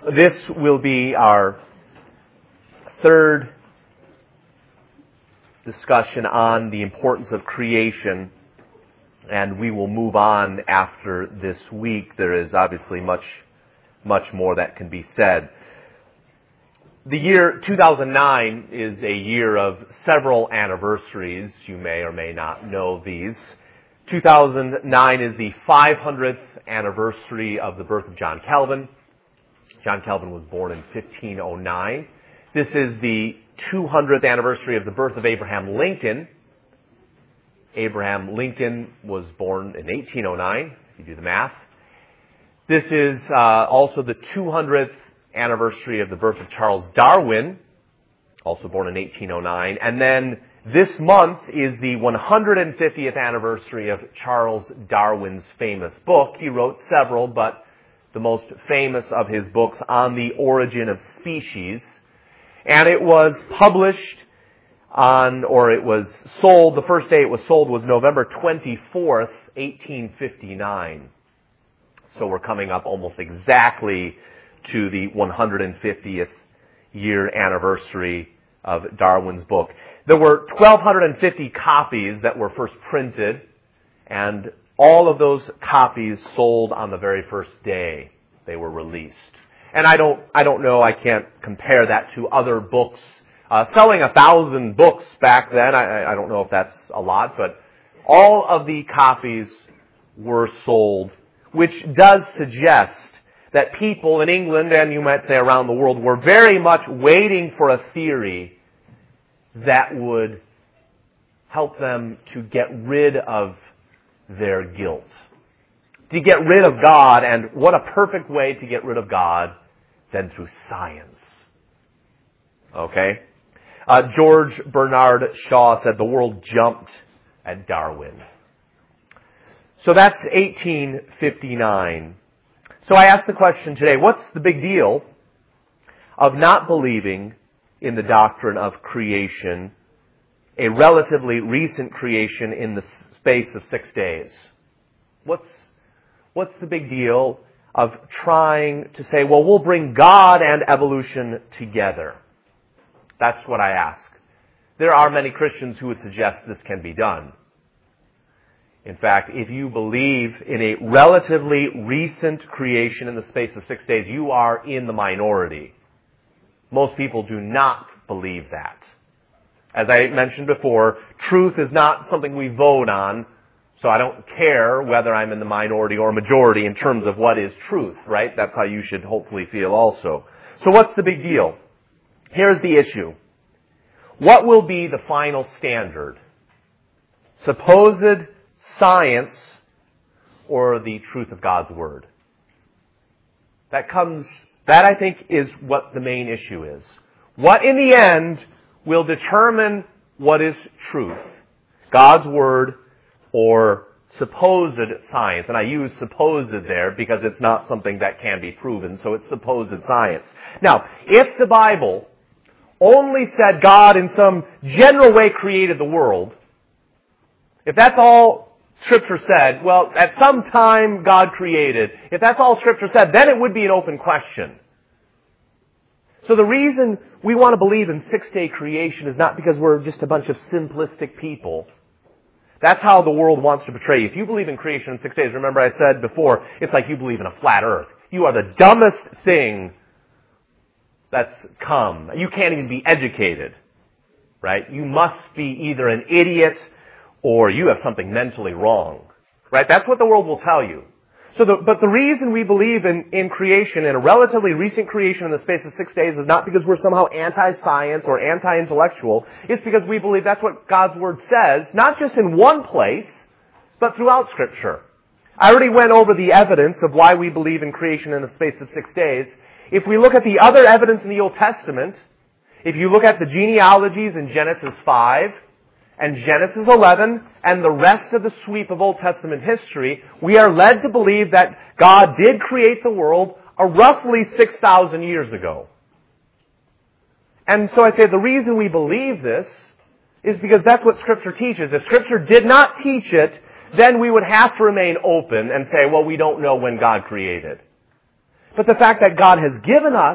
This will be our third discussion on the importance of creation, and we will move on after this week. There is obviously much more that can be said. The year 2009 is a year of several anniversaries. You may or may not know these. 2009 is the 500th anniversary of the birth of John Calvin. John Calvin was born in 1509. This is the 200th anniversary of the birth of Abraham Lincoln. Abraham Lincoln was born in 1809, if you do the math. This is also the 200th anniversary of the birth of Charles Darwin, also born in 1809. And then this month is the 150th anniversary of Charles Darwin's famous book. He wrote several, but the most famous of his books, On the Origin of Species. And it was published it was sold, the first day it was sold was November 24th, 1859. So we're coming up almost exactly to the 150th year anniversary of Darwin's book. There were 1,250 copies that were first printed, and all of those copies sold on the very first day they were released. And I don't know, I can't compare that to other books. Selling 1,000 books back then, I don't know if that's a lot, but all of the copies were sold, which does suggest that people in England, and you might say around the world, were very much waiting for a theory that would help them to get rid of their guilt. To get rid of God, and what a perfect way to get rid of God than through science. Okay? George Bernard Shaw said the world jumped at Darwin. So that's 1859. So I ask the question today, what's the big deal of not believing in the doctrine of creation, a relatively recent creation in the space of 6 days? What's the big deal of trying to say, well, we'll bring God and evolution together? That's what I ask. There are many Christians who would suggest this can be done. In fact, if you believe in a relatively recent creation in the space of 6 days, you are in the minority. Most people do not believe that. As I mentioned before, truth is not something we vote on, so I don't care whether I'm in the minority or majority in terms of what is truth, right? That's how you should hopefully feel also. So what's the big deal? Here's the issue. What will be the final standard? Supposed science or the truth of God's Word? That I think is what the main issue is. What in the end will determine what is truth? God's Word or supposed science? And I use supposed there because it's not something that can be proven, so it's supposed science. Now, if the Bible only said God in some general way created the world, if that's all Scripture said, well, at some time God created. If that's all Scripture said, then it would be an open question. So the reason we want to believe in 6-day creation is not because we're just a bunch of simplistic people. That's how the world wants to portray you. If you believe in creation in 6 days, remember I said before, it's like you believe in a flat earth. You are the dumbest thing that's come. You can't even be educated, right? You must be either an idiot or you have something mentally wrong, right? That's what the world will tell you. But the reason we believe in creation, in a relatively recent creation in the space of 6 days, is not because we're somehow anti-science or anti-intellectual. It's because we believe that's what God's Word says, not just in one place, but throughout Scripture. I already went over the evidence of why we believe in creation in the space of 6 days. If we look at the other evidence in the Old Testament, if you look at the genealogies in Genesis 5, and Genesis 11 and the rest of the sweep of Old Testament history, we are led to believe that God did create the world roughly 6,000 years ago. And so I say the reason we believe this is because that's what Scripture teaches. If Scripture did not teach it, then we would have to remain open and say, well, we don't know when God created. but the fact that God has given us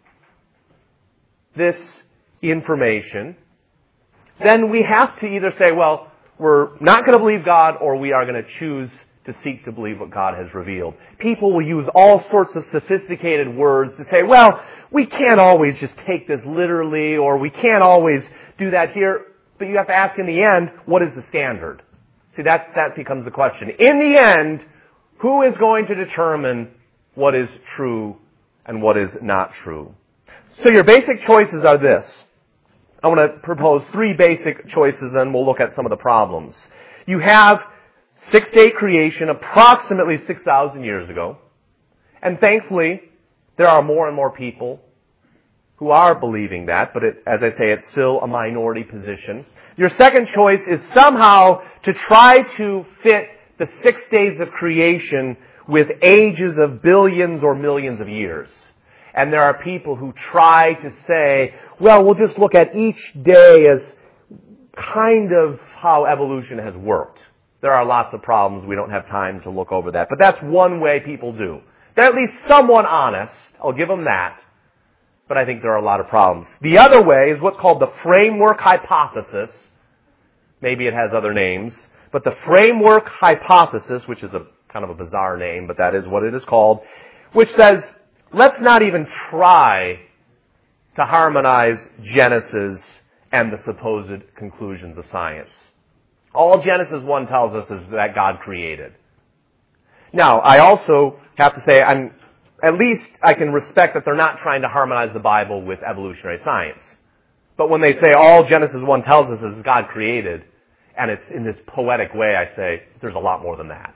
this information, then we have to either say, well, we're not going to believe God, or we are going to choose to seek to believe what God has revealed. People will use all sorts of sophisticated words to say, well, we can't always just take this literally, or we can't always do that here. But you have to ask in the end, what is the standard? See, that becomes the question. In the end, who is going to determine what is true and what is not true? So your basic choices are this. I want to propose 3 basic choices, then we'll look at some of the problems. You have 6-day creation approximately 6,000 years ago. And thankfully, there are more and more people who are believing that, but as I say, it's still a minority position. Your second choice is somehow to try to fit the 6 days of creation with ages of billions or millions of years. And there are people who try to say, well, we'll just look at each day as kind of how evolution has worked. There are lots of problems. We don't have time to look over that. But that's one way people do. They're at least somewhat honest. I'll give them that. But I think there are a lot of problems. The other way is what's called the framework hypothesis. Maybe it has other names. But the framework hypothesis, which is a kind of a bizarre name, but that is what it is called, which says, let's not even try to harmonize Genesis and the supposed conclusions of science. All Genesis 1 tells us is that God created. Now, I also have to say, at least I can respect that they're not trying to harmonize the Bible with evolutionary science. But when they say all Genesis 1 tells us is God created, and it's in this poetic way, I say, there's a lot more than that.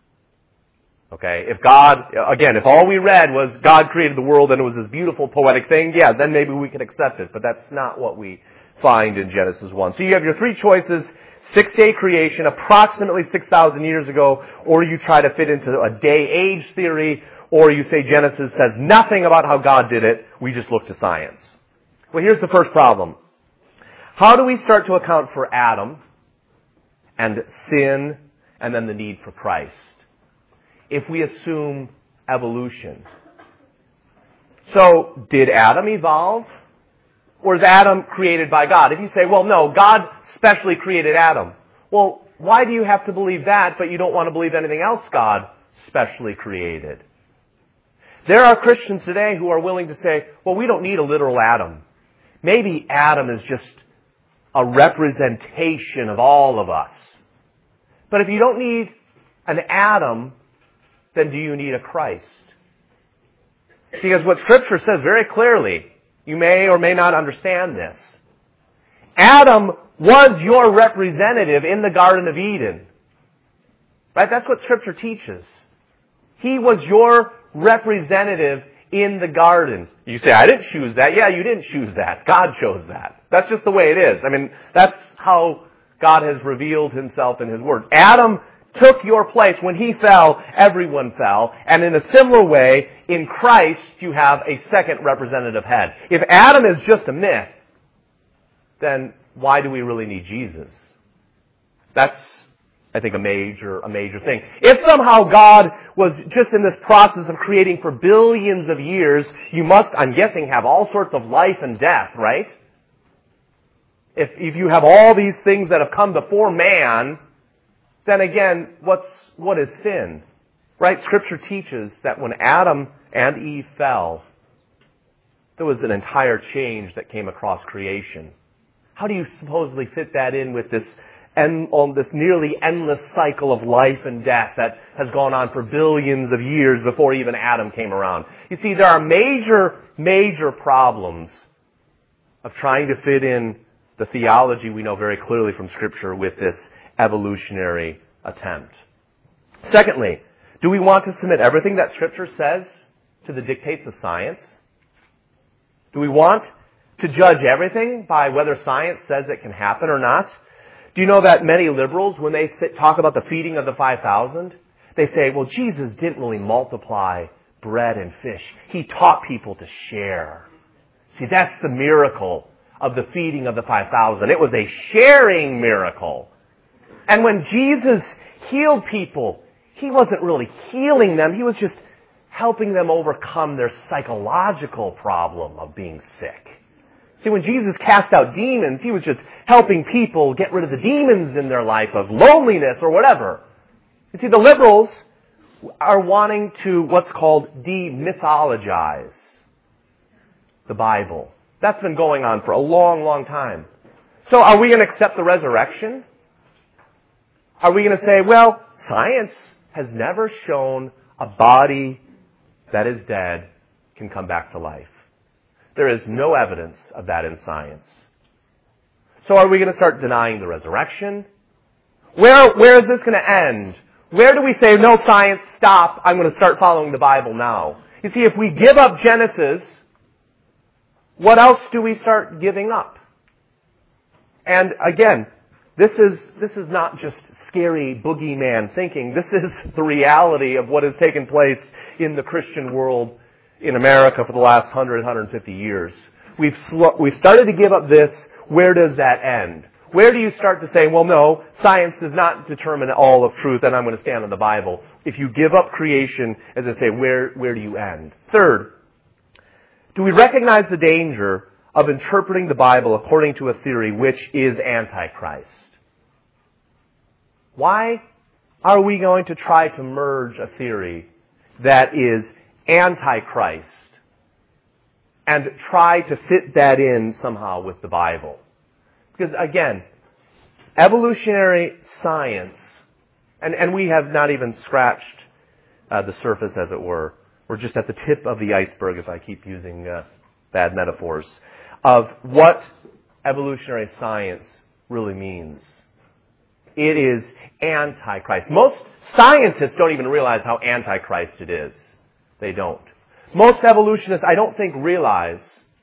Okay? If all we read was God created the world and it was this beautiful poetic thing, yeah, then maybe we could accept it. But that's not what we find in Genesis 1. So you have your 3 choices: 6-day creation, approximately 6,000 years ago, or you try to fit into a day-age theory, or you say Genesis says nothing about how God did it, we just look to science. Well, here's the first problem. How do we start to account for Adam and sin and then the need for Christ if we assume evolution? So, did Adam evolve? Or is Adam created by God? If you say, well, no, God specially created Adam. Well, why do you have to believe that, but you don't want to believe anything else God specially created? There are Christians today who are willing to say, well, we don't need a literal Adam. Maybe Adam is just a representation of all of us. But if you don't need an Adam, then do you need a Christ? Because what Scripture says very clearly, you may or may not understand this. Adam was your representative in the Garden of Eden. Right? That's what Scripture teaches. He was your representative in the garden. You say, I didn't choose that. Yeah, you didn't choose that. God chose that. That's just the way it is. I mean, that's how God has revealed Himself in His Word. Adam took your place. When he fell, everyone fell. And in a similar way, in Christ, you have a second representative head. If Adam is just a myth, then why do we really need Jesus? That's, I think, a major thing. If somehow God was just in this process of creating for billions of years, you must, I'm guessing, have all sorts of life and death, right? If you have all these things that have come before man, then again, what is sin? Right? Scripture teaches that when Adam and Eve fell, there was an entire change that came across creation. How do you supposedly fit that in with this nearly endless cycle of life and death that has gone on for billions of years before even Adam came around? You see, there are major problems of trying to fit in the theology we know very clearly from Scripture with this evolutionary attempt. Secondly, do we want to submit everything that Scripture says to the dictates of science? Do we want to judge everything by whether science says it can happen or not? Do you know that many liberals, when they talk about the feeding of the 5,000, they say, well, Jesus didn't really multiply bread and fish. He taught people to share. See, that's the miracle of the feeding of the 5,000. It was a sharing miracle. And when Jesus healed people, He wasn't really healing them. He was just helping them overcome their psychological problem of being sick. See, when Jesus cast out demons, he was just helping people get rid of the demons in their life of loneliness or whatever. You see, the liberals are wanting to what's called demythologize the Bible. That's been going on for a long, long time. So are we going to accept the resurrection? Are we going to say, well, science has never shown a body that is dead can come back to life? There is no evidence of that in science. So are we going to start denying the resurrection? Where is this going to end? Where do we say, no, science, stop, I'm going to start following the Bible now? You see, if we give up Genesis, what else do we start giving up? And again, this is not just scary boogeyman thinking. This is the reality of what has taken place in the Christian world in America for the last 150 years. We've started to give up this. Where does that end? Where do you start to say, well, no, science does not determine all of truth, and I'm going to stand on the Bible. If you give up creation, as I say, where do you end? Third, do we recognize the danger of interpreting the Bible according to a theory which is antichrist? Why are we going to try to merge a theory that is antichrist and try to fit that in somehow with the Bible? Because again, evolutionary science, and we have not even scratched the surface, as it were. We're just at the tip of the iceberg, if I keep using bad metaphors, of what evolutionary science really means. It is antichrist. Most scientists don't even realize how antichrist it is. They don't. Most evolutionists, I don't think, realize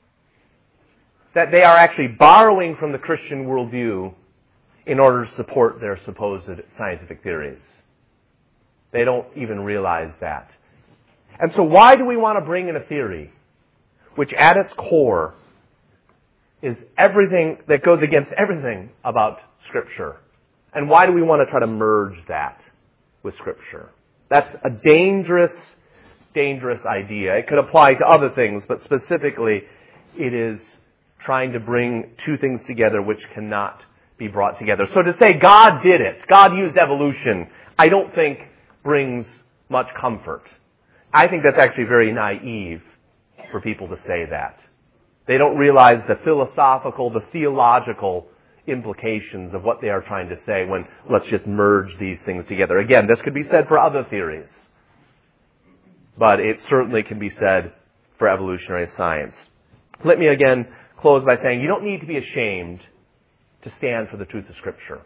that they are actually borrowing from the Christian worldview in order to support their supposed scientific theories. They don't even realize that. And so why do we want to bring in a theory which at its core is everything that goes against everything about Scripture? And why do we want to try to merge that with Scripture? That's a dangerous, dangerous idea. It could apply to other things, but specifically it is trying to bring two things together which cannot be brought together. So to say God did it, God used evolution, I don't think brings much comfort. I think that's actually very naive for people to say that. They don't realize the philosophical, the theological implications of what they are trying to say when let's just merge these things together. Again, this could be said for other theories, but it certainly can be said for evolutionary science. Let me again close by saying you don't need to be ashamed to stand for the truth of Scripture.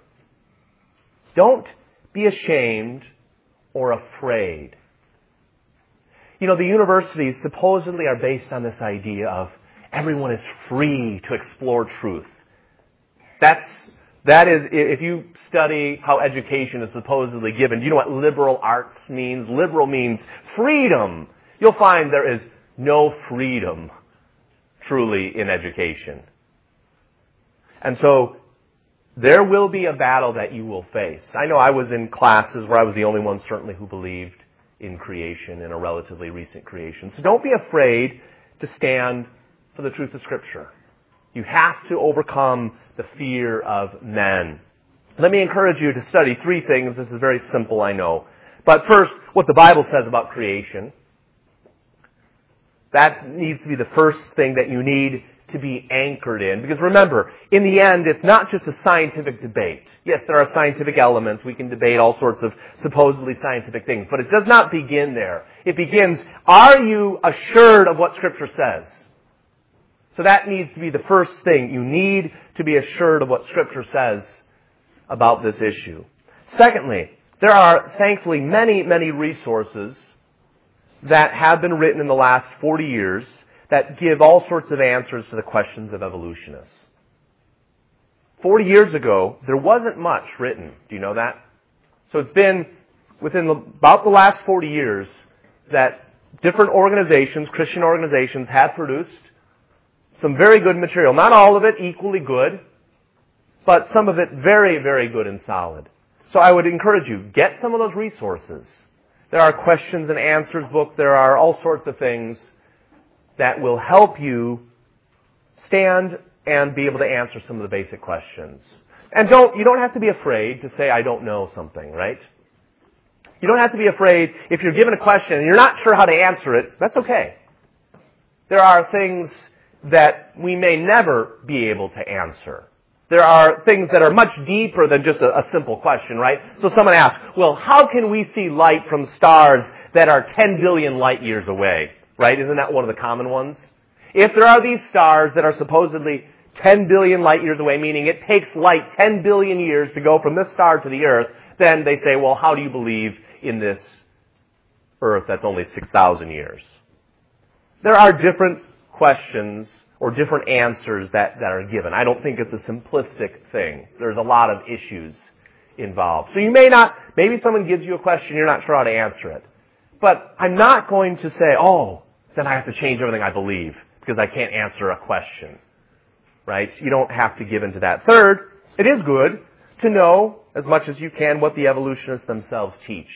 Don't be ashamed or afraid. You know, the universities supposedly are based on this idea of everyone is free to explore truth. That is, if you study how education is supposedly given, do you know what liberal arts means? Liberal means freedom. You'll find there is no freedom truly in education. And so there will be a battle that you will face. I know I was in classes where I was the only one certainly who believed in creation, in a relatively recent creation. So don't be afraid to stand for the truth of Scripture. You have to overcome the fear of men. Let me encourage you to study three things. This is very simple, I know. But first, what the Bible says about creation. That needs to be the first thing that you need to be anchored in. Because remember, in the end, it's not just a scientific debate. Yes, there are scientific elements. We can debate all sorts of supposedly scientific things. But it does not begin there. It begins, are you assured of what Scripture says? So that needs to be the first thing. You need to be assured of what Scripture says about this issue. Secondly, there are thankfully many, many resources that have been written in the last 40 years that give all sorts of answers to the questions of evolutionists. 40 years ago, there wasn't much written. Do you know that? So it's been within about the last 40 years that different organizations, Christian organizations, have produced some very good material. Not all of it equally good, but some of it very, very good and solid. So I would encourage you, get some of those resources. There are questions and answers books. There are all sorts of things that will help you stand and be able to answer some of the basic questions. And you don't have to be afraid to say, I don't know something, right? You don't have to be afraid if you're given a question and you're not sure how to answer it. That's okay. There are things that we may never be able to answer. There are things that are much deeper than just a simple question, right? So someone asks, well, how can we see light from stars that are 10 billion light years away? Right? Isn't that one of the common ones? If there are these stars that are supposedly 10 billion light years away, meaning it takes light 10 billion years to go from this star to the Earth, then they say, well, how do you believe in this Earth that's only 6,000 years? There are different questions or different answers that are given. I don't think it's a simplistic thing. There's a lot of issues involved. So maybe someone gives you a question, you're not sure how to answer it. But I'm not going to say, then I have to change everything I believe because I can't answer a question. Right? You don't have to give in to that. Third, it is good to know as much as you can what the evolutionists themselves teach.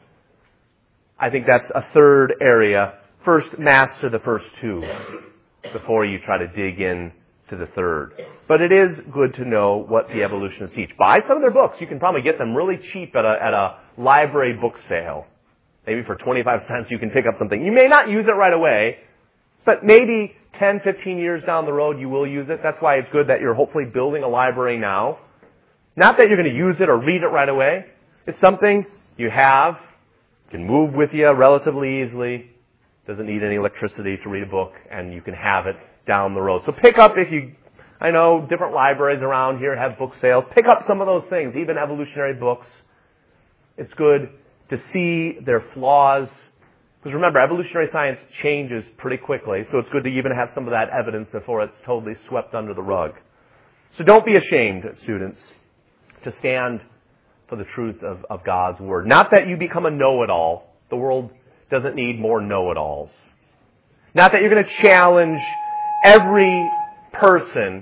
I think that's a third area. First, master the first two before you try to dig in to the third. But it is good to know what the evolutionists teach. Buy some of their books. You can probably get them really cheap at a library book sale. Maybe for 25 cents you can pick up something. You may not use it right away, but maybe 10, 15 years down the road you will use it. That's why it's good that you're hopefully building a library now. Not that you're going to use it or read it right away. It's something you have, can move with you relatively easily, doesn't need any electricity to read a book, and you can have it down the road. So pick up I know different libraries around here have book sales. Pick up some of those things, even evolutionary books. It's good to see their flaws. Because remember, evolutionary science changes pretty quickly, so it's good to even have some of that evidence before it's totally swept under the rug. So don't be ashamed, students, to stand for the truth of God's Word. Not that you become a know-it-all. The world doesn't need more know-it-alls. Not that you're going to challenge every person,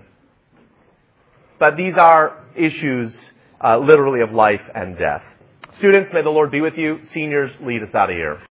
but these are issues literally of life and death. Students, may the Lord be with you. Seniors, lead us out of here.